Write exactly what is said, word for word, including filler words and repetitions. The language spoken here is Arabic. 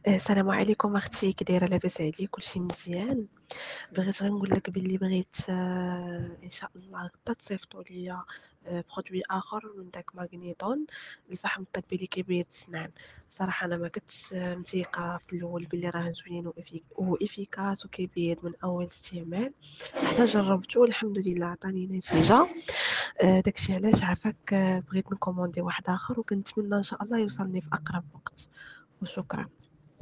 آه، السلام عليكم اختي، كي دايره؟ لاباس عليك؟ كلشي مزيان؟ بغيت غير نقول لك باللي بغيت آه، ان شاء الله غدا تصيفطوا ليا آه، برودوي اخر من داك ماغنيطون، الفحم الطبي اللي كيبيض السنان. صراحه انا ما كنتش آه، متيقه في الاول باللي راه زوين وإفيك- وافيكاس وكيبيض من اول استعمال، حتى جربته الحمد لله عطاني نتيجه. آه، داكشي علاش عافاك، آه، بغيت نكوموندي واحد اخر وكنتمنى ان شاء الله يوصلني في اقرب وقت. وشكرا.